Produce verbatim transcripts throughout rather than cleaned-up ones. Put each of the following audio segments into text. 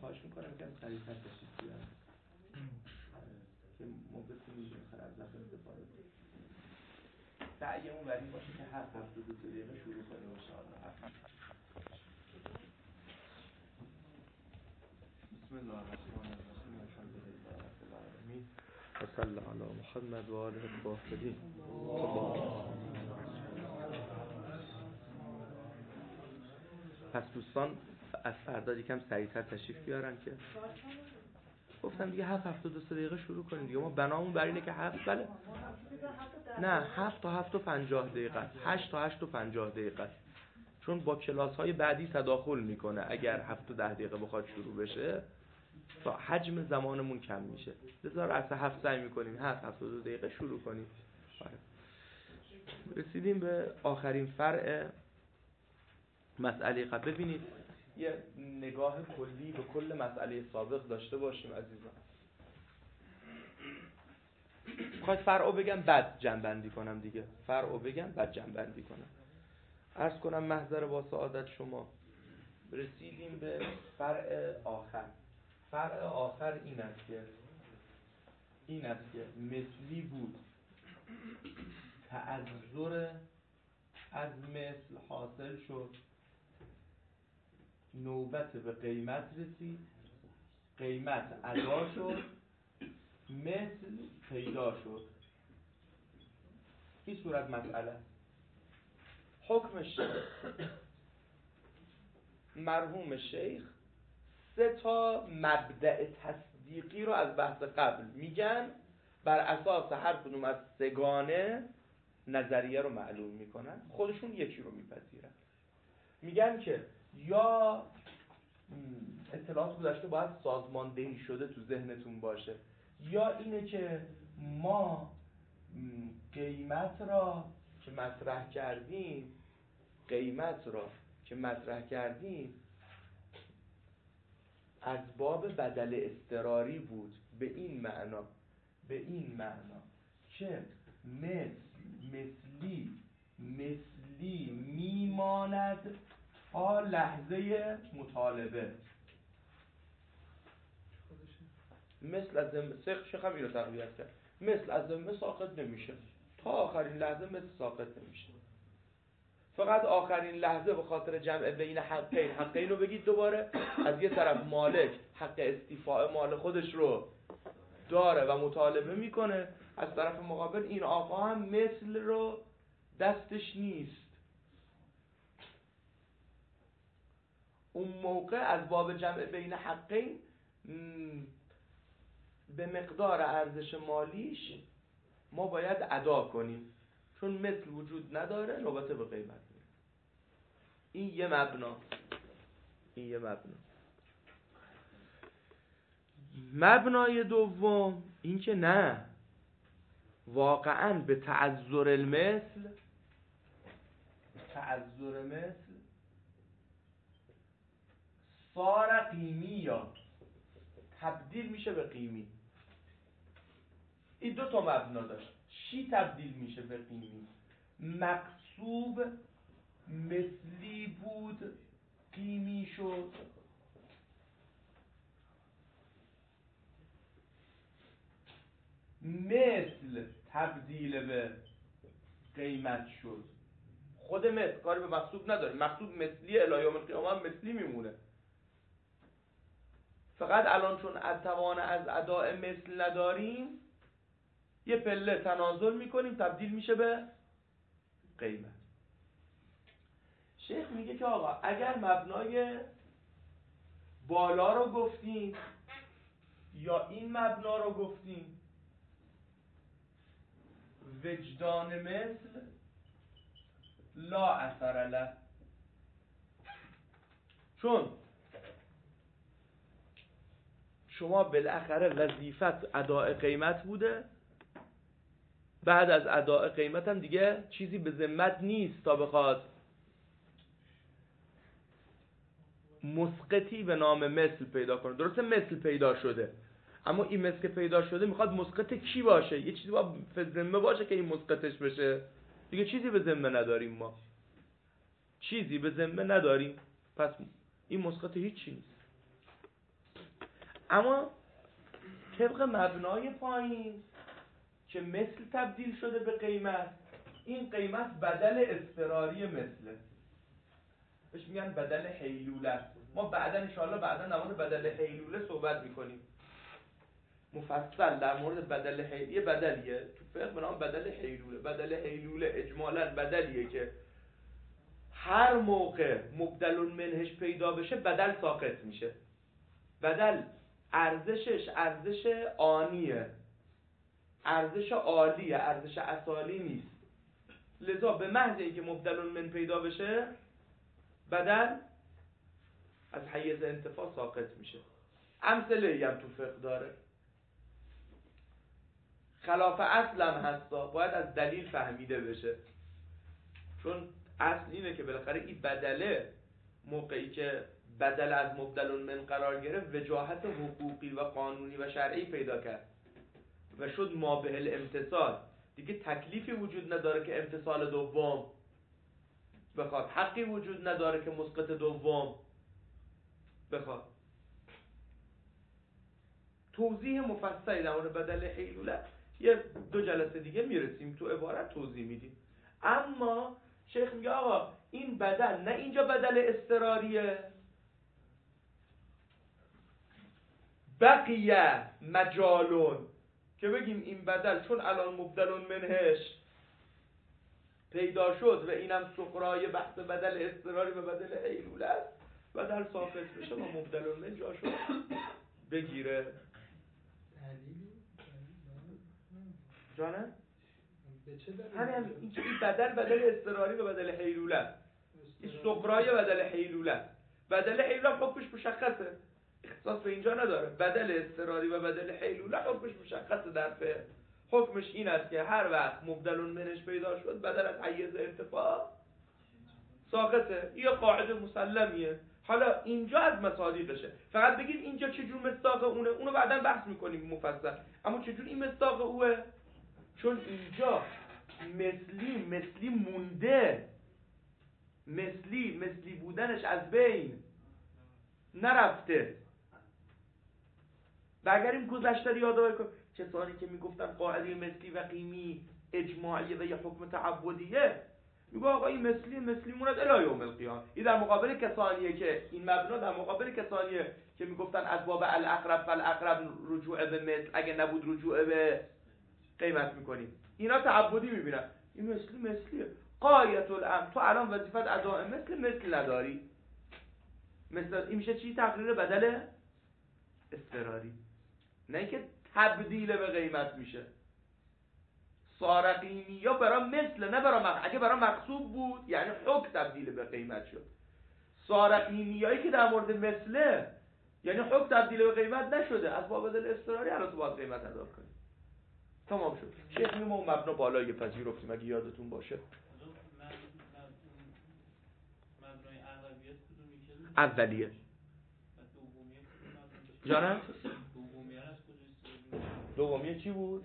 خواهش میکنم که سریعتر تشریف بیارم که ما بتونیم بخیر از وقت استفاده کنیم. سعیمون بر این باشه که هر هفته دو سه دقیقه شروع کنیم ان شاء الله. بسم الله الرحمن الرحیم. الحمد لله رب العالمین و صلی علی محمد و آله الطاهرین. پس دوستان از فردا یکم سریعتر تشریف بیارن که گفتم دیگه هفت هفت دو سه دقیقه شروع کنیم دیگه. ما بنامون بر اینه که هفت بله نه هفت تا هفت و پنجاه دقیقه هشت تا هشت و پنجاه دقیقه، چون با کلاس های بعدی تداخل میکنه. اگر هفت تا ده دقیقه بخواد شروع بشه تا حجم زمانمون کم میشه. بذار از هفت سعی میکنیم هفت هفت دو دقیقه شروع کنیم. رسیدیم به آخرین فرع مسئله قبل. ببینید یه نگاه کلی به کل مسئله سابق داشته باشیم عزیزان. خواهد فرعو بگم بعد جنبندی کنم دیگه. فرعو بگم بعد جنبندی کنم. عرض کنم محضر با سعادت شما رسیدیم به فرع آخر. فرع آخر این است که این است که مثلی بود، تعذر از مثل حاصل شد، نوبت به قیمت رسید، قیمت ادا شد، مثل پیدا شد. این صورت مسئله. حکم شیخ مرحوم شیخ سه تا مبدأ تصدیقی رو از بحث قبل میگن، بر اساس هر کدوم از سگانه نظریه رو معلوم میکنن، خودشون یکی رو میپذیرن. میگن که یا اطلاعات گذشته باید سازماندهی شده تو ذهنتون باشه، یا اینه که ما قیمت را که مطرح کردیم قیمت را که مطرح کردیم از باب بدل اضطراری بود. به این معنا به این معنا که مثل مثلی مثلی میماند تا لحظه مطالبه. مثل از ذمه شیخ هم اینو تقویت کرد. مثل از ذمه ساقط نمیشه، تا آخرین لحظه مثل ساقط نمیشه. فقط آخرین لحظه به خاطر جمع بین حقین حقین رو بگید دوباره. از یه طرف مالک حق استیفاء مال خودش رو داره و مطالبه میکنه، از طرف مقابل این آقا هم مثل رو دستش نیست. اون موقع از باب جمع بین حقین به مقدار ارزش مالیش ما باید ادا کنیم، چون مثل وجود نداره، نوبت به قیمت میره. این یه مبنا این یه مبنا مبنای دوم این که نه، واقعاً به تعذر المثل تعذر مثل صار قیمی یا تبدیل میشه به قیمی. این دو تا مبنا داشت. چی تبدیل میشه به قیمی؟ مقصوب مثلی بود قیمی شد، مثل تبدیل به قیمت شد. خود مثل کاری به مقصوب نداره. مقصوب مثلی الی یوم القیامه هم مثلی میمونه. فقط الان چون از توان از اداء مثل نداریم، یه پله تنازل میکنیم، تبدیل میشه به قیمت. شیخ میگه که آقا اگر مبنای بالا رو گفتیم یا این مبنا رو گفتیم، وجدان مثل لا اثر له، چون شما بالاخره وظیفت اداء قیمت بوده، بعد از اداء قیمت هم دیگه چیزی به ذمت نیست تا بخواد مسقطی به نام مثل پیدا کنه. درسته مثل پیدا شده، اما این مثل که پیدا شده میخواد مسقط کی باشه؟ یه چیزی باید به ذمه باشه که این مسقطش بشه. دیگه چیزی به ذمه نداریم، ما چیزی به ذمه نداریم، پس این مسقط هیچ چیز نیست. اما طبق مبنای پایین که مثل تبدیل شده به قیمت، این قیمت بدل اضطراری مثله، بهش میگن بدل حیلوله. ما بعدا انشاءالله بعدا در مورد بدل حیلوله صحبت میکنیم مفصل در مورد بدل حیلوله. بدلیه تو فقه به نام بدل حیلوله. بدل حیلوله اجمالاً بدلیه که هر موقع مبدل منهش پیدا بشه بدل ساقط میشه. بدل ارزشش ارزش آنیه، ارزش عالیه، ارزش اصالی نیست. لذا به محض اینکه مبدل من پیدا بشه بدل از حیز انتفاع ساقط میشه. امثله هم تو فقه داره. خلاف اصل هم هستا، باید از دلیل فهمیده بشه، چون اصل اینه که بالاخره این بدله موقعی که بدل از مبدل من قرار گرفت وجاهت حقوقی و قانونی و شرعی پیدا کرد و شد ما به الامتصال. دیگه تکلیفی وجود نداره که امتصال دوم بخواد، حقی وجود نداره که مسقط دوم بخواد. توضیح مفصلی در مورد بدل حیلوله یه دو جلسه دیگه میرسیم تو عبارت توضیح میدیم. اما شیخ میگه آقا این بدل نه اینجا بدل اضطراریه، بقیه مجالون که بگیم این بدل چون الان مبدلون منهش پیدا شد و اینم سقرای بحث بدل اضطراری و بدل حیلوله است، بدل ساقط بشه و مبدلون من جا شد بگیره. جانه؟ همین این که این بدل بدل اضطراری و بدل حیلوله، این سقرای بدل حیلوله. بدل حیلوله حکمش مشخصه، اختصاص به اینجا نداره. بدل اضطراری و بدل حیلوله حکمش مشخصه در فقه. حکمش این است که هر وقت مبدلون منش پیدا شد بدل از حیز انتفاع ساقطه. یه قاعده مسلمیه. حالا اینجا از مصادیقشه، فقط بگید اینجا چجور مصداق اونه، اونو بعداً بحث میکنیم مفصل. اما چجور این مصداق اوه؟ چون اینجا مثلی مثلی مونده، مثلی مثلی بودنش از بین نرفته. و اگر این گذشته رو یادآوری کنیم، کسانی که میگفتن قاعده مثلی و قیمی اجماعیه و یه حکم تعبدیه، میگه آقا این مثلی مثلی مونده الی یوم القیامه. این در مقابل کسانیه که این مبنا در مقابل کسانیه که میگفتن از باب الاقرب فالاقرب رجوع به مثل، اگه نبود رجوع به قیمت میکنیم. اینا تعبدی میبینن، این مثلی مثلیه. غایت الامر تو الان وظیفت اداء مثل مثل نداری. مثل این میشه چی؟ تقریر بدل اضطراری، نه اینکه تبدیل به قیمت میشه. سارقیمی یا برای مثل، نه برای مق... اگه برای مقصود بود یعنی حکم تبدیل به قیمت شد. سارقیمیایی که در مورد مثله یعنی حکم تبدیل به قیمت نشده، از باب بدل اضطراری الان تو باید قیمت ادا کنی. تمام شد. شیخ میگه ما اون مبنا بالایی پذیرفتیم اگه یادتون باشه. مبنای اغلبیت کدوم میشه؟ اولیه. جانم؟ دومیه از کجا؟ دومیه چی بود؟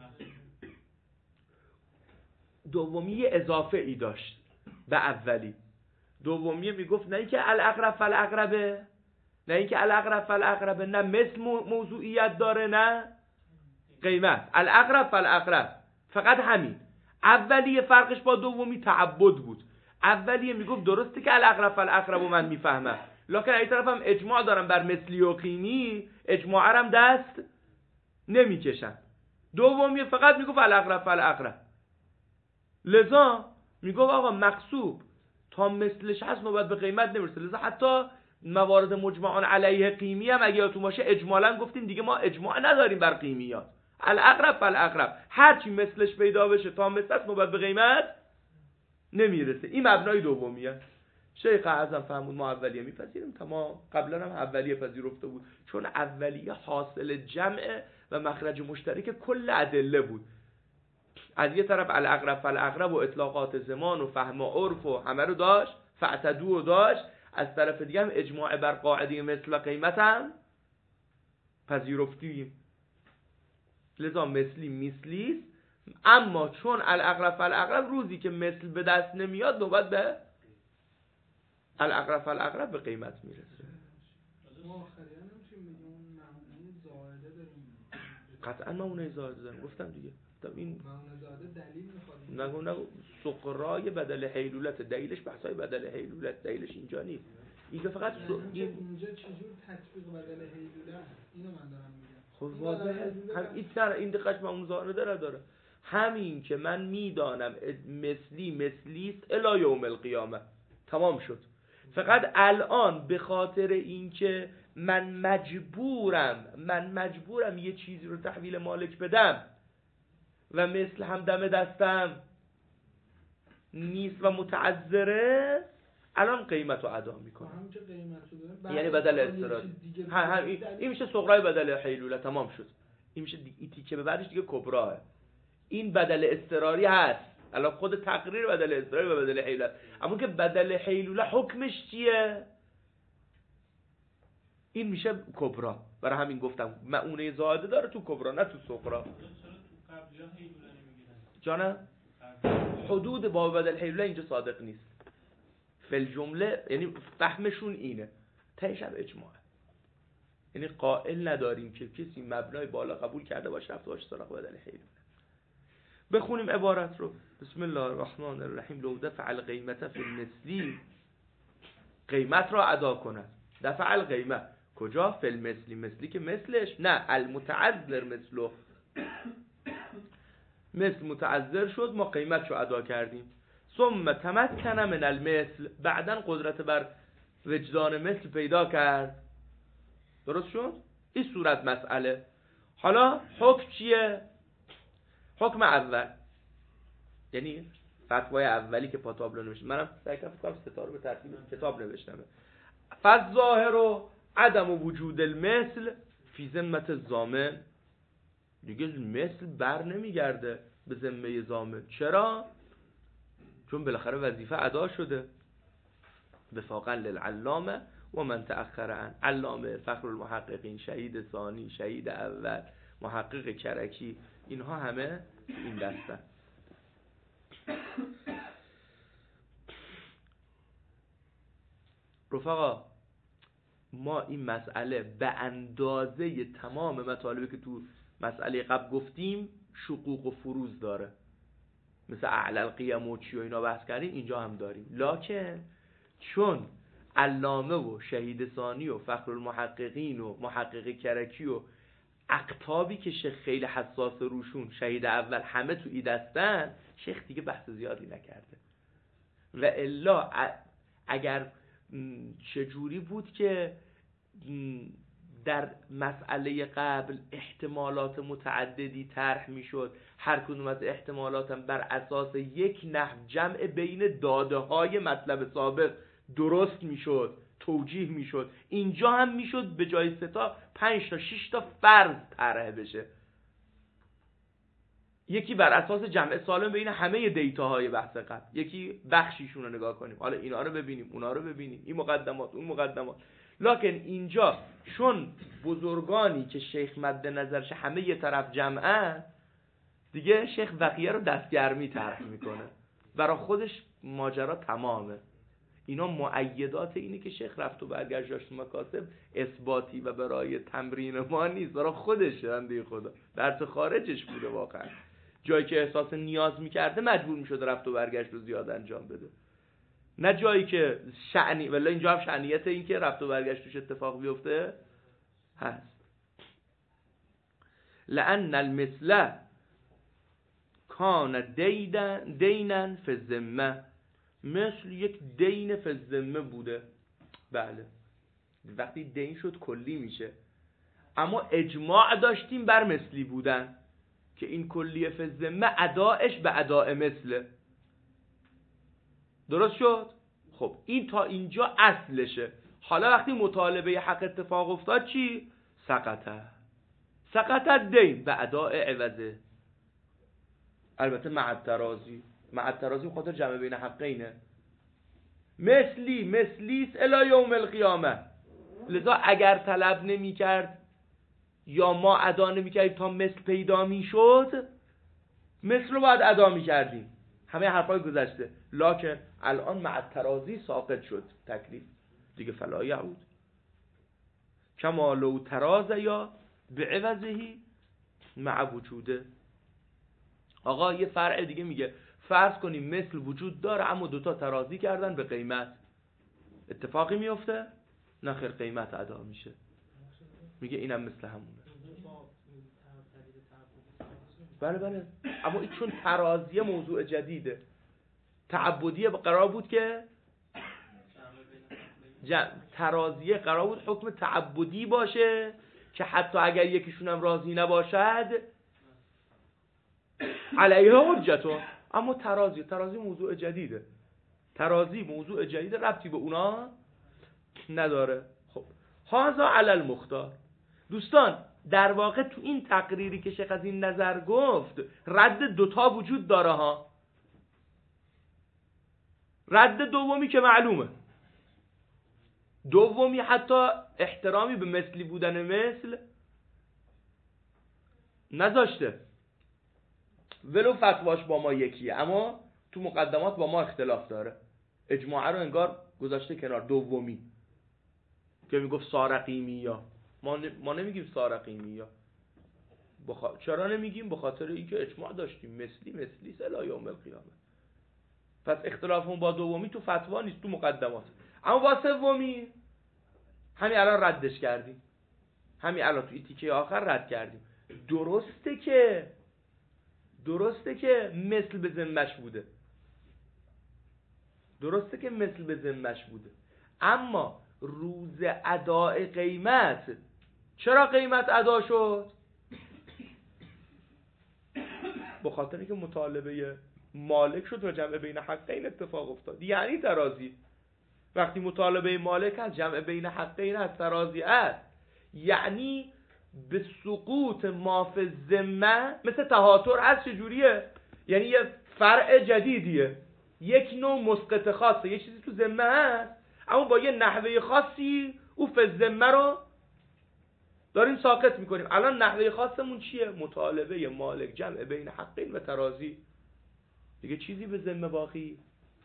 دومیه اضافه ای داشت به اولی. دومیه میگفت نه اینکه الاقرب فالاقربه، نه اینکه الاقرب فالاقربه، نه مثل موضوعیت داره نه قیمت. الاقرب فالاقرب فقط همین. اولیه فرقش با دومی تعبد بود. اولیه میگفت درسته که الاقرب فالاقرب من میفهمم، لکن این طرف هم اجماع دارم بر مثلی و قیمی، اجماع هم دست نمیکشن. دومیه فقط میگفت الاقرب فالاقرب. لذا میگفت آقا مقصود تا مثلش هست نوبت به قیمت نمیرسه. لذا حتی موارد مجمعان علیه قیمی هم اگه یادتون باشه اجمالا گفتیم دیگه ما اجماع نداریم بر قیمیات. الاقرب فالاقرب هر چی مثلش پیدا بشه تا مثلش نوبت به قیمت نمیرسه. این مبنای دومیه. شیخ اعظم فرمود ما اولیه میپذیریم، تمام. قبلا هم اولیه پذیرفته بود، چون اولیه حاصل جمع و مخرج مشترک کل ادله بود. از یه طرف الاقرب فالاقرب و اطلاقات زمان و فهم و عرف و همه رو داشت، فاعتدوا داشت، از طرف دیگه هم اجماع بر قاعده مثل و قیمت هم پذیرفتیم. لذا مثلی مثلیست، اما چون الاقرب فالاقرب روزی که مثل به دست نمیاد نوبت به الاقرب فالاقرب به قیمت میرسه. زاده داریم. قطعا مؤونه زاده داریم، گفتم دیگه. گفتم این مؤونه زاده دلیل میخواد. نگو نگو سقرای بدل حیلولت، دلیلش بحثای بدل حیلولت، دلیلش اینجا نیست. اینجا فقط یعنی سو... این این اینجا چجور تطبیق بدل حیلوله اینو من دارم میگم. خب واضحه. هم این تر این دقیقش مؤونه زاده داره داره. همین که من میدانم مثلی مثلیست الی یوم القیامه، تمام شد. فقط الان به خاطر اینکه من مجبورم من مجبورم یه چیزی رو تحویل مالک بدم و مثل هم دم دستم نیست و متعذره، الان قیمت رو ادا میکنم. همون که قیمت رو داره یعنی بدل اضطراری. هم هم این, این میشه صغرای بدل حیلوله، تمام شد. این میشه این تیکه به بعدش دیگه کبراه. این بدل اضطراری هست. الان خود تقریر بدل اضطراری و بدل حیلوله. اما که بدل حیلوله حکمش چیه؟ این میشه کبرا. برای همین گفتم مؤونه زاده داره تو کبرا نه تو صغرا. جانه حدود با بدل حیلوله اینجا صادق نیست. فل جمله یعنی فهمشون اینه. تهش هم اجماعه. یعنی قائل نداریم که کسی مبنای بالا قبول کرده باشه رفته باشه سراغ بدل حیلوله. بخونیم عبارت رو. بسم الله الرحمن الرحیم. لو دفع القیمت فی المثلی، قیمت را ادا کند. دفع القیمت کجا؟ فی المثلی، مثلی که مثلش نه، المتعذر مثلو، مثل متعذر شد ما قیمت رو ادا کردیم. ثم تمکن من المثل، بعدن قدرت بر وجدان مثل پیدا کرد. درست شد؟ این صورت مسئله. حالا حکم چیه؟ حکم اول یعنی فتوای اولی که پاتابلو نوشته، منم سعی کردم ستاره به ترتیب کتاب نوشتم. فالظاهر و عدم وجود المثل فی ذمه الضامن، دیگه مثل بر نمیگرده به ذمه ضامن. چرا؟ چون بالاخره وظیفه ادا شده. وفاقا للعلامه و من تأخر عن، علامه فخر المحققین، شهید ثانی، شهید اول، محقق کرکی، اینها همه این دستن. رفقا ما این مسئله به اندازه تمام مطالبی که تو مسئله قبل گفتیم شقوق و فروز داره، مثل اعلی القیم و چی و اینا بحث کردیم، اینجا هم داریم. لکن چون علامه و شهید ثانی و فخر المحققین و محقق کرکی و اقطابی که شیخ خیلی حساس روشون، شهید اول، همه تو ای دستن، شیخ دیگه بحث زیادی نکرده. و الا اگر چجوری بود که در مسئله قبل احتمالات متعددی طرح میشد، هر کدوم از احتمالات هم بر اساس یک نحو جمع بین داده های مطلب سابق درست میشد، توجیه میشد، اینجا هم میشد به جای سه تا پنج تا شش تا فرض طرح بشه، یکی بر اساس جمع سالم بین همه دیتاهای بحث قبل، یکی بخشیشون رو نگاه کنیم، حالا اینا رو ببینیم اونا رو ببینیم، این مقدمات اون مقدمات. لکن اینجا چون بزرگانی که شیخ مد نظرش همه یه طرف جمعه، دیگه شیخ بقیه رو دستگرمی طرح میکنه، برای خودش ماجرا تمامه. اینا مؤیدات اینه که شیخ رفت و برگشت داشت مکاسب اثباتی و برای تمرین ما نیست، برای خودش بنده خدا درس خارجش بوده. واقعا جایی که احساس نیاز میکرده مجبور میشد رفت و برگشت رو زیاد انجام بده، نه جایی که شأنی، ولی اینجا هم شأنیت این که رفت و برگشت توش اتفاق بیفته هست. لأن المثل کان دینا فی الذمه، مثل یک دین فی الذمه بوده. بله وقتی دین شد کلی میشه، اما اجماع داشتیم بر مثلی بودن که این کلیه فی الذمه ادایش به اداء مثله. درست شد؟ خب این تا اینجا اصلشه. حالا وقتی مطالبه حق اتفاق افتاد چی؟ سقطه سقطت دین به اداء عوضه، البته مع الترازی، مع الترازی خاطر جمع بین حقینه. مثلی مثلیس الی یوم القیامه، لذا اگر طلب نمی کرد یا ما ادا نمی کردیم تا مثل پیدا می شد، مثل رو باید ادا می کردیم. همه حرفای گذشته. لکن الان مع الترازی ساقط شد تکلیف دیگه، فلا یعود کما لو تراز یا به عوضهی مع وجوده. آقا یه فرع دیگه میگه فرض کنیم مثل وجود داره اما دوتا ترازی کردن به قیمت، اتفاقی میفته؟ نه خیر، قیمت ادا میشه. میگه اینم مثل همونه. بله بله، اما این چون ترازی موضوع جدیده، تعبدیه قرار بود که ترازیه قرار بود حکم تعبدی باشه که حتی اگر یکیشون هم راضی نباشد علیه حجتون، اما ترازی ترازی موضوع جدیده، ترازی موضوع جدید ربطی به اونا نداره. خب هذا علی المختار. دوستان در واقع تو این تقریری که شیخ از این نظر گفت رد دوتا وجود داره ها. رد دومی که معلومه، دومی حتی احترامی به مثلی بودن مثل نذاشته، ولو فتواش با ما یکیه اما تو مقدمات با ما اختلاف داره، اجماع رو انگار گذاشته کنار. دومی که میگفت سارقیمی یا ما, ن... ما نمیگیم سارقیمی یا بخ... چرا نمیگیم؟ به خاطر اینکه اجماع داشتیم مثلی مثلی الی یوم القیامه. پس اختلافمون با دومی تو فتوا نیست، تو مقدمات. اما با سومی همین الان ردش کردیم، همین الان تو تیکه آخر رد کردیم. درسته که درسته که مثل به ذمش بوده، درسته که مثل به ذمش بوده، اما روز اداء قیمت چرا قیمت ادا شد؟ به خاطر اینکه مطالبه مالک شد و جمع بین حقین اتفاق افتاد. یعنی ترازی وقتی مطالبه مالک از جمع بین حقین از ترازی است، یعنی به سقوط ما فی الذمه مثل تهاتر هست. چجوریه؟ یعنی یه فرع جدیدیه، یک نوع مسقط خاصه، یه چیزی تو ذمه هست اما با یه نحوه خاصی او فی الذمه رو داریم ساقط میکنیم. الان نحوه خاصمون چیه؟ مطالبه مالک جمع بین حقین و ترازی. دیگه چیزی به ذمه باقی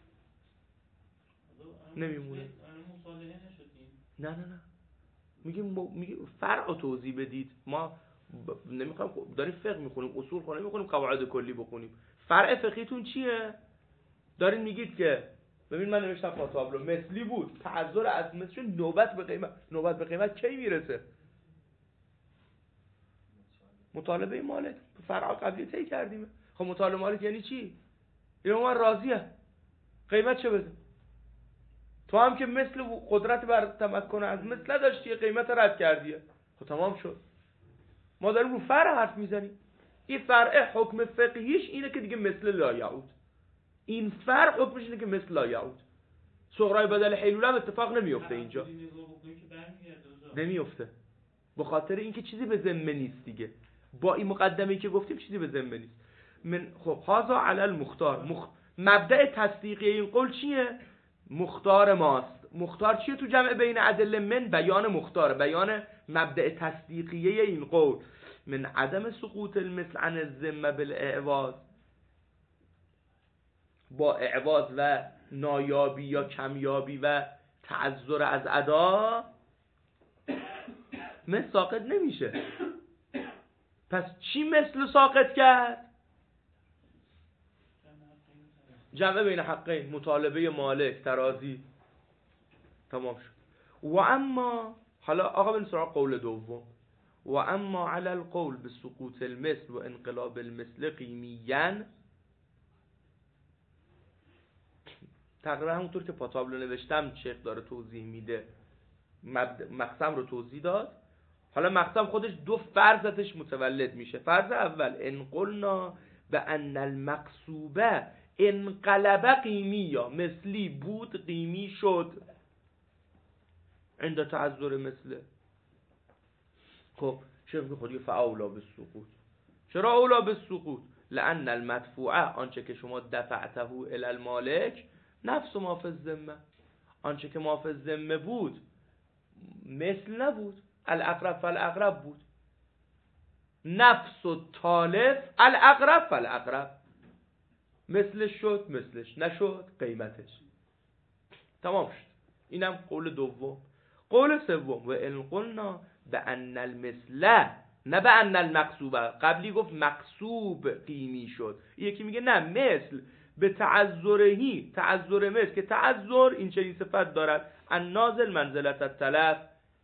نمیمونه. نه نه نه، میگیم میگه فرع توضیح بدید. ما ب... نمیخوایم داریم فقه میخونیم، اصول خونیم میخونیم، قواعد کلی بخونیم. فرع فقهیتون چیه؟ دارین میگید که ببین من نوشتم پاتابلو مثلی بود، تعذر از مثل نوبت به قیمت. نوبت به قیمت کی میرسه؟ مطالبه مالک فرع قبلی طی کردیم. خب مطالبه مالک یعنی چی؟ یعنی من راضیه قیمت چه بده؟ تو هم که مثل قدرت بر تمکن از مثل نداشتی، قیمت رد کردیه. خب تمام شد. ما داریم رو فرع حرف میزنیم. این فرع حکم فقهیش اینه که دیگه مثل لا یعود. این فرع حکمش اینه که مثل لا یعود. صغرای بدل حیلوله هم اتفاق نمیفته اینجا، نمیفته به خاطر اینکه چیزی به ذمه نیست دیگه. با این مقدمه‌ای که گفتیم چیزی به ذمه نیست. من خب هذا علی المختار. مخ... مبدأ تصدیقی این قول چیه؟ مختار ماست. مختار چیه تو جمع بین ادله؟ من بیان مختار، بیان مبدأ تصدیقیه این قول. من عدم سقوط المثل عن الذمه بالاعواض، با اعواض و نایابی یا کمیابی و تعذر از ادا مثل ساقط نمیشه. پس چی مثل ساقط کرد؟ جمع بین حقین، مطالبه مالک، ترازی. تمام شد. و اما حالا آقا بریم سراغ قول دوم. و اما علی القول به سقوط المثل و انقلاب المثل قیمیاً، تقریبا همونطور که پاتابلو نوشتم شیخ داره توضیح میده، مقسم رو توضیح داد. حالا مقسم خودش دو فرض ازش متولد میشه. فرض اول ان قلنا بان المقصوبه انقلب قیمی، یا مثلی بود قیمی شد عند تعذر مثله. خب شیخ که خودی فاولا بالسقوط. چرا اولا بالسقوط؟ لان المدفوعه، آنچه که شما دفعته الی المالک، نفس ما فی الذمه، آنچه که ما فی الذمه بود مثل نبود، الاقرب فالاقرب بود. نفس و تالف الاقرب فالاقرب، مثلش شد مثلش، نشد قیمتش. تمام شد. اینم قول دوم. قول سوم و ان قلنا بان المثل نه به ان المقصوبه. قبلی گفت مقصوب قیمی شد، یکی میگه نه مثل به تعذرهی، تعذر مثل که تعذر این چنین صفت دارد، النازل منزلت التلف،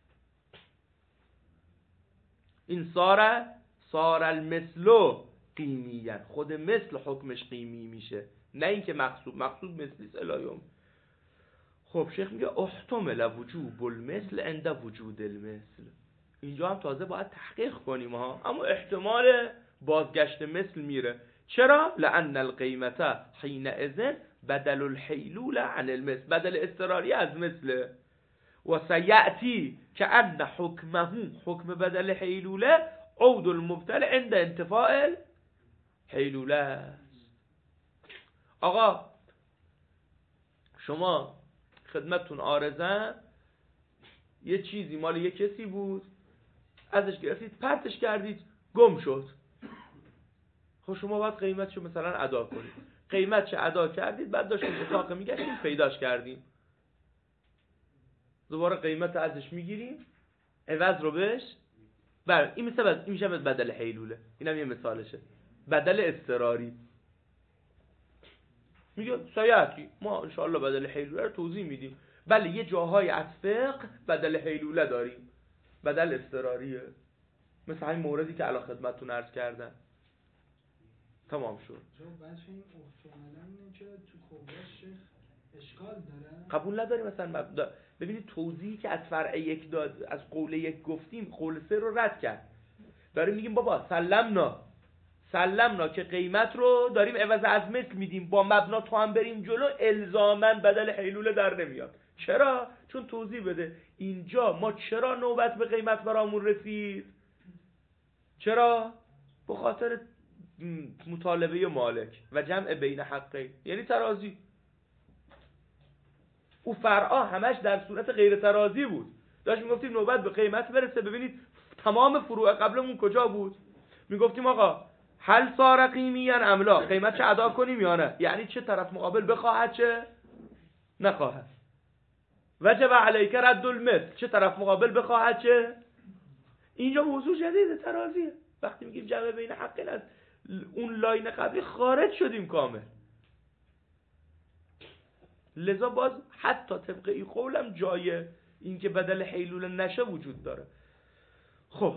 این ساره سار المثل قیمیاً، خود مثل حکمش قیمی میشه، نه اینکه مقصوب. مقصوب مثلیست الهیوم. خب شیخ میگه احتمل وجوب المثل عند وجود المثل. اینجا هم تازه باید تحقیق کنیم ها، اما احتمال بازگشت مثل میره. چرا؟ لأن القیمت حینئذ بدل الحیلول عن المثل، بدل اضطراری از مثل. و سیأتی که ان حکمه، حکم بدل حیلوله عود المبتل عند انتفاع حیلوله. آقا شما خدمتتون عارضه، یه چیزی مال یه کسی بود، ازش گرفتید پرتش کردید گم شد. خب شما باید قیمتشو مثلا ادا کنید، قیمتشو ادا کردید، بعد داشتید اتاق میگشتید پیداش کردیم، دوباره قیمت ازش میگیریم، عوض رو بهش بر این مثل این میشه بدل حیلوله. اینم یه مثالشه، بدل اضطراری. میگه سیاتی ما انشاءالله بدل حیلوله رو توضیح میدیم. بله یه جاهای از فقه بدل حیلوله داریم، بدل اضطراریه، مثل همین موردی که الان خدمتتون عرض کردم. تمام شد. جو بچه این احتمالاً اینه که تو کبراش شیخ اشکال داره، قبول نداری مثلا مبدا. ببینید توضیحی که از فرع یک داد، از قول یک گفتیم، قول سه رو رد کرد. داریم میگیم بابا سلمنا سلمنا که قیمت رو داریم عوض از مثل میدیم، با مبنا تو هم بریم جلو الزاماً بدل حیلوله در نمیاد. چرا؟ چون توضیح بده اینجا ما چرا نوبت به قیمت برامون رسید. چرا؟ به خاطر مطالبه مالک و جمع بین حقین، یعنی ترازی. او فرعا همش در صورت غیر ترازی بود. داشت میگفتیم نوبت به قیمت برسه. ببینید تمام فروع قبلمون کجا بود؟ میگفتیم آقا هل صار قیمیاً ام لا، قیمت چه ادا کنیم یا نه، یعنی چه طرف مقابل بخواهد چه نخواهد. وجب علیک رد المثل، چه طرف مقابل بخواهد چه. اینجا موضوع جدیده، ترازیه. وقتی میگیم جمع بین حقین، از اون لاین قبلی خارج شدیم کامل. لذا باز حتی طبق این قولم جای این که بدل حیلوله نشه وجود داره. خب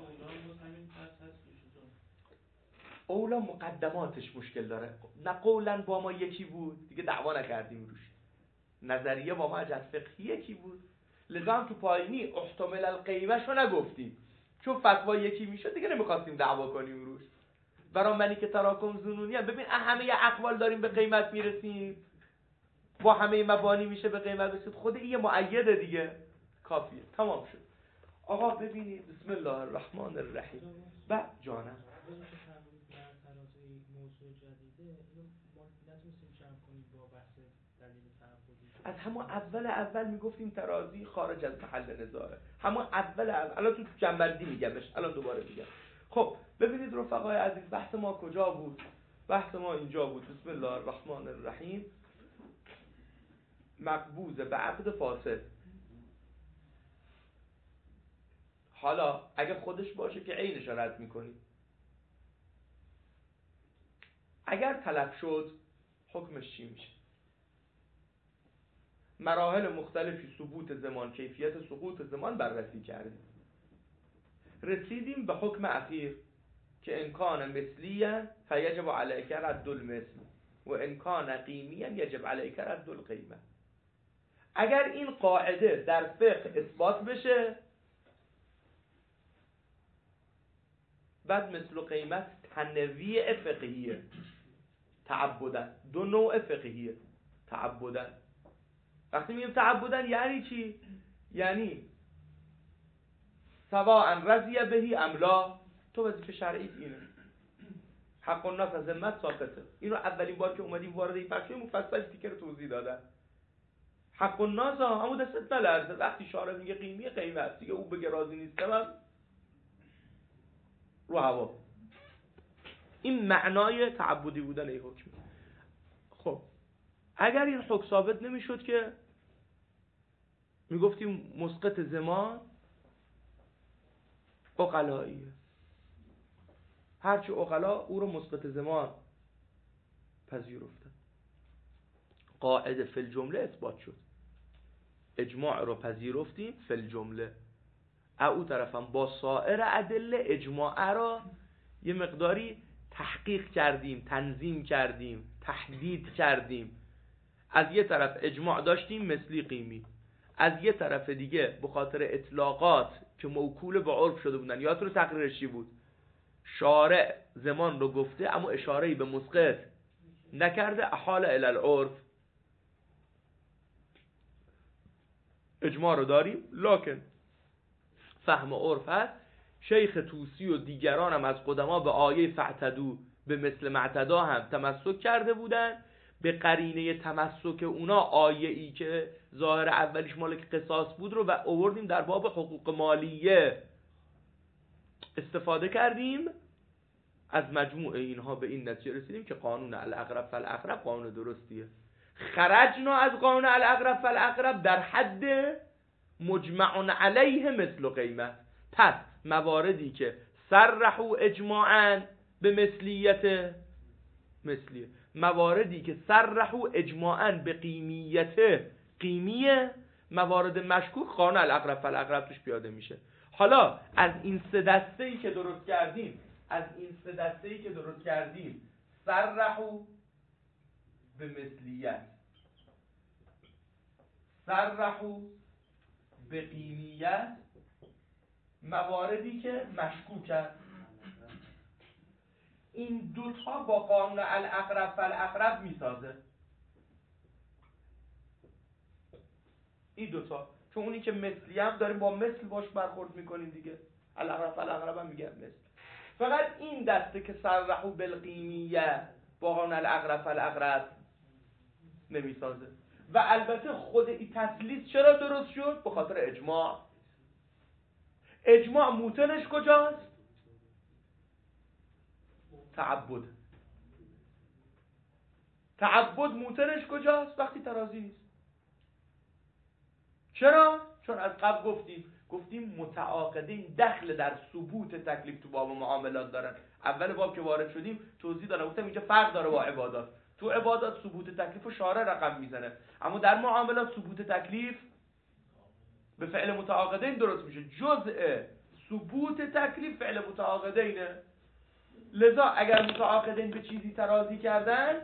اولا مقدماتش مشکل داره. نه قولا با ما یکی بود دیگه دعوا نکردیم روش، نظریه با ما از فقهی یکی بود، لذا هم تو پایینی احتمال القیمه شو نگفتیم، چون فتوا یکی میشد دیگه نمیخواستیم دعوا کنیم روش. برای منی که تراکم ظنونی هم ببین همه اقوال داریم به قیمت میرسیم، با همه مبانی میشه به قیمت رسید، خود این مؤیده دیگه، کافیه. تمام شد. آقا ببینید بسم الله الرحمن الرحیم. بعد جانم از همون اول اول میگفتیم ترازی خارج از محل نزاعه، همون اول اول. الان تو جنبندی میگمش، الان دوباره میگم. خب ببینید رفقای عزیز، بحث ما کجا بود؟ بحث ما اینجا بود. بسم الله الرحمن الرحیم. مقبوض به عقد فاسد. حالا اگه خودش باشه که عینش رو رد میکنی، اگر تلف شد حکمش چی میشه؟ مراحل مختلفی ثبوت زمان، کیفیت سقوط زمان بررسی کردیم. رسیدیم به حکم اخیر که امکان مثلیه فیجب علیک رد المثل و امکان قیمیه یجب علیک رد القیمه. اگر این قاعده در فقه اثبات بشه، بعد مثل و قیمت تنویع فقهیه، تعبدن، دو نوع فقهیه. تعبدن، وقتی میگیم تعبدن یعنی چی؟ یعنی سواء رضی بهی ام لا، تو وظیفه شرعی اینه، حق الناس از ذمت ساقطه. اینو اولین بار که اومدیم وارد این بخش مفصل تیکر توضیح دادن. حق الناس ها همون دستت نلرزه، وقتی شارع میگه قیمی قیمت دیگه، او بگه راضی نیستم هم رو هوا. این معنای تعبدی بودن این حکم. خب اگر این حکم ثابت نمیشد که میگفتیم مسقط زمان عقلاییه. هرچی عقلا او رو مسقط زمان پذیرفتن. قاعده فی الجمله اثبات شد، اجماع رو پذیرفتیم فی الجمله. او طرفم با سایر ادله اجماع را یه مقداری تحقیق کردیم، تنظیم کردیم، تحدید کردیم. از یه طرف اجماع داشتیم مثلی قیمی، از یه طرف دیگه به خاطر اطلاقات که موکول به عرف شده بودن، یادتون تقریرش چی بود؟ شارع زمان رو گفته اما اشاره‌ای به مسقط نکرده، احال الی العرف. اجماع رو داریم لکن فهم عرف هست. شیخ طوسی و دیگران هم از قدما به آیه فاعتدوا به مثل معتدا هم تمسک کرده بودن. به قرینه تمسک اونا آیه ای که ظاهر اولیش مالک قصاص بود رو و آوردیم در باب حقوق مالیه استفاده کردیم. از مجموع اینها به این نتیجه رسیدیم که قانون الاقرب فالاقرب قانون درستیه. خرجنا از قانون الاقرب فالاقرب در حد مجمع علیه مثل قیمت. پس مواردی که صرحوا اجماعا به مثلیت مثلیه، مواردی که صرحوا اجماعا به قیمیت قیمیه، موارد مشکوک قانون الاقرب فالاقرب توش پیاده میشه. حالا از این سه دسته‌ای که درست کردیم از این سه دسته‌ای که درست کردیم صرحوا به مثلیت، صرحوا به قیمیت، مواردی که مشکوکن، این دوتا با قانون الاقرب فالاقرب میسازه. این دوتا، چون اونی که مثلی هم داریم با مثل باش برخورد میکنیم دیگه، الاقرب فالاقرب هم میگه مثل. فقط این دسته که صرحوا بالقیمیه با قانون الاقرب فالاقرب نمیسازه. و البته خود این تسلیث چرا درست شد؟ به خاطر اجماع. اجماع موتنش کجاست؟ تعبد. تعبد موتنش کجاست؟ وقتی ترازی نیست. چرا؟ چون از قبل گفتیم گفتیم متعاقدین دخل در ثبوت تکلیف تو باب معاملات دارن. اول باب که وارد شدیم توضیح دادم، گفتم اینجا فرق داره با عبادات. تو عبادات ثبوت تکلیف و شارع رقم میزنه، اما در معاملات ثبوت تکلیف به فعل متعاقدین درست میشه. جزء ثبوت تکلیف فعل متعاقدینه. لذا اگر متعاقدین به چیزی ترازی کردن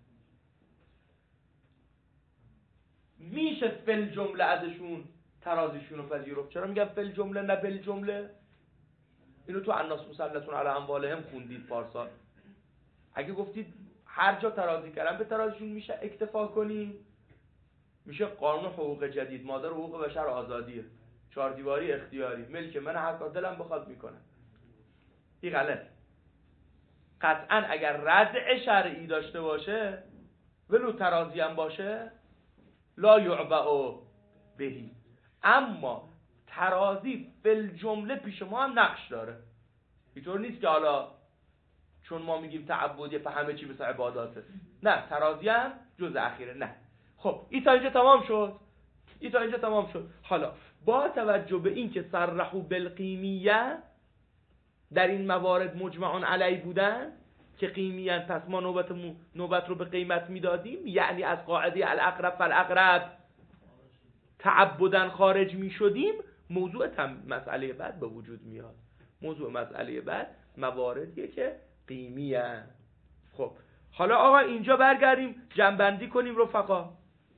میشه فل جمله ازشون ترازیشون رو پذیرفت. چرا میگم فل جمله نه بل جمله؟ اینو تو الناس مسلطون علی اموالهم خوندید پارسال. اگه گفتید هر جا ترازی کردن به ترازیشون میشه اکتفا کنیم، میشه قانون حقوق جدید، مادر حقوق بشر آزادیه، چهار دیواری اختیاری، ملک من هر کار دلم بخواد میکنه. این غلط. قطعا اگر ردع شرعی داشته باشه ولو ترازی هم باشه لا یعبأ بهی، اما ترازی فل جمله پیش ما هم نقش داره. اینطور نیست که حالا چون ما میگیم تعبدیه په همه چی مثل عباداته. نه، ترازی هم جز اخیره. نه. خب این تا اینجا تمام شد. این تا اینجا تمام شد. حالا با توجه به این که صرحوا بالقیمیه در این موارد مجمعون علی بودن که قیمیان، پس ما نوبت, نوبت رو به قیمت میدادیم، یعنی از قاعده الاقرب فالاقرب تعبدن خارج می شدیم. موضوع تم مسئله بعد به وجود میاد. موضوع مسئله بعد مواردیه که قیمیه. خب حالا آقا اینجا برگردیم جنبندی کنیم رفقا،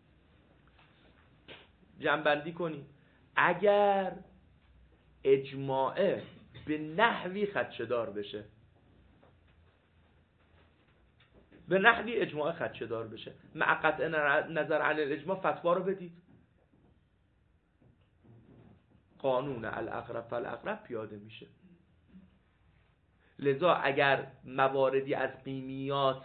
جنبندی کنیم. اگر اجماعه به نحوی خدشه‌دار بشه، به نحوی اجماع خدشه‌دار بشه، مع قطع نظر عن الاجماع فتوا رو بدید، قانون الاقرب فالاقرب پیاده میشه. لذا اگر مواردی از قیمیات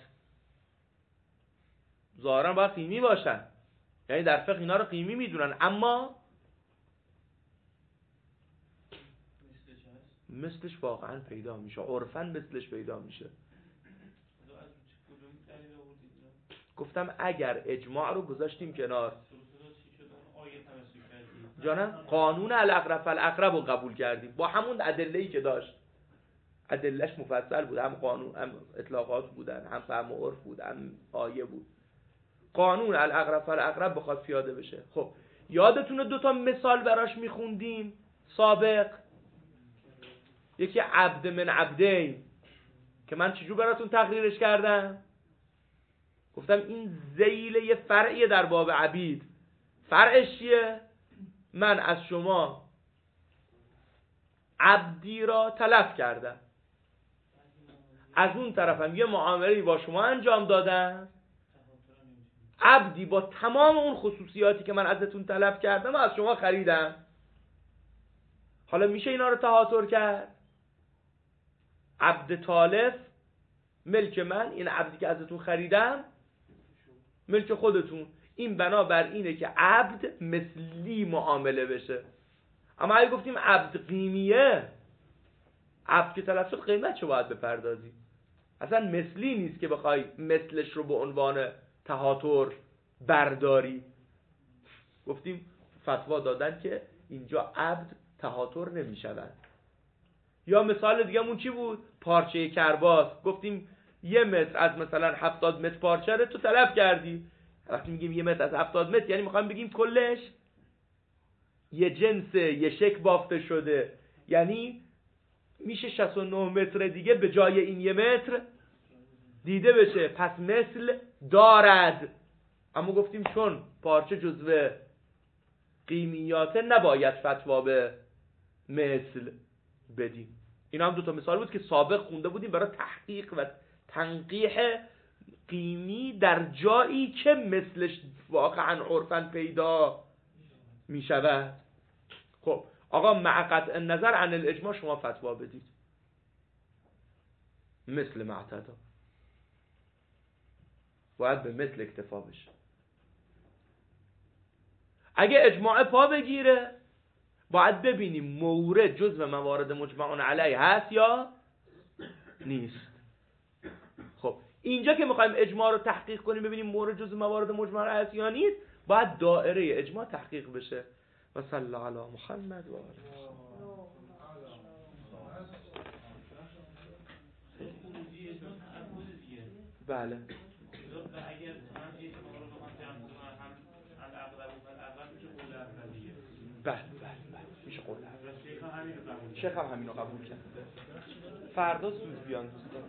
ظاهرا باید قیمی باشن، یعنی در فقه اینا رو قیمی میدونن، اما مثلش واقعا پیدا میشه، عرفاً مثلش پیدا میشه. گفتم اگر اجماع رو گذاشتیم کنار، جانم قانون الاقرب فالاقرب رو قبول کردیم با همون ادله‌ای که داشت، ادلهش مفصل بود، هم قانون هم اطلاقات بودن، هم فهم و عرف بود، هم آیه بود. قانون الاقرب فالاقرب بخواد پیاده بشه. خب یادتونه دو تا مثال براش میخوندیم سابق؟ یکی عبد من عبدین که من چجور براتون تقریرش کردم؟ گفتم این ذیل یه فرعیه در باب عبید. فرعش چیه؟ من از شما عبدی را تلف کردم، از اون طرفم یه معامله‌ای با شما انجام دادم، عبدی با تمام اون خصوصیاتی که من ازتون طلب کردم از شما خریدم. حالا میشه اینا رو تهاتر کرد؟ عبد تالف ملک من، این عبدی که ازتون خریدم ملک خودتون. این بنابر اینه که عبد مثلی معامله بشه. اما اگه گفتیم عبد قیمیه، عبد که تلف شد قیمت چه باید بپردازی؟ اصلا مثلی نیست که بخوای مثلش رو به عنوان تهاتر برداری. گفتیم فتوا دادن که اینجا عبد تهاتر نمی شود. یا مثال دیگه مون چی بود؟ پارچه کرباس. گفتیم یه متر از مثلا هفتاد متر پارچه رو تو طلب کردی. وقتی میگیم یه متر از هفتاد متر یعنی میخوایم بگیم کلش یه جنس یه شک بافته شده، یعنی میشه شصت و نه متر دیگه به جای این یه متر دیده بشه، پس مثل دارد. اما گفتیم چون پارچه جزو قیمیاته نباید فتوا به مثل بدیم. این هم دو تا مثال بود که سابق خونده بودیم برای تحقیق و تنقیح قیمی در جایی که مثلش واقعا عرفاً پیدا می شود. خب آقا مع قطع نظر عن الاجماع شما فتوا بدید مثل معتدا، باید به مثل اکتفا بشه. اگه اجماع پا بگیره باید ببینیم مورد جزو موارد مجمعون علیه هست یا نیست. خب اینجا که میخوایم اجماع رو تحقیق کنیم ببینیم مورد جزو موارد مجمعون علیه هست یا نیست، باید دائره اجماع تحقیق بشه. و صلی الله علی محمد و آله. بله اگر من اجماع رو بخوام جمع کنم هم الاغلب و الاغلب میشه قول اولیه. بله بله بله میشه قول اولیه. شیخ هم همین رو قبول شیخ هم همین رو قبول کرد. فردا سوز بیان دوستان.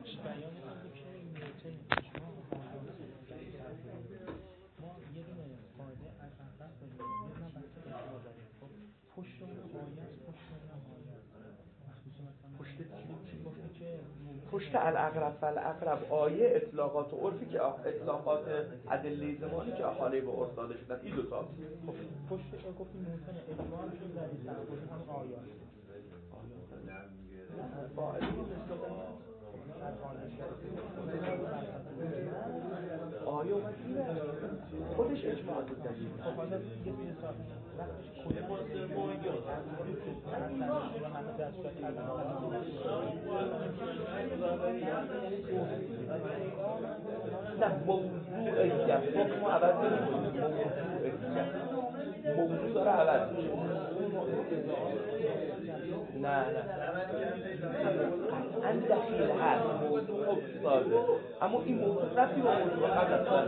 پشت الاقرب فالاقرب آیه اطلاقات و عرفی که اطلاقات ادله زمانی که احاله به عرف داده شدن، این دو تا. خب پشتش رو گفتیم ممکنه اجماع هم شده در این طرف هم آیات. آیه اومد خودش اجماع بود دلیل. خب حالا یه چیز ساده وقتش کلی واسه مویو از نه موضوع ایست حکم عوض نمی‌کنه. موضوع موضوع داره عوض میشه. نه نه ان دخیل هست موضوع حکم ساده، اما این موضوع رفتی با موضوع قبل از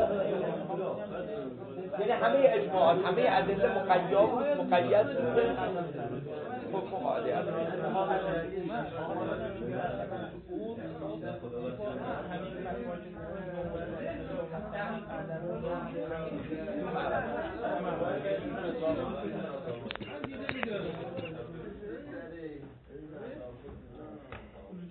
یعنی همه اجماعات همه ادله مقید بود مقید بود حکم حالی است.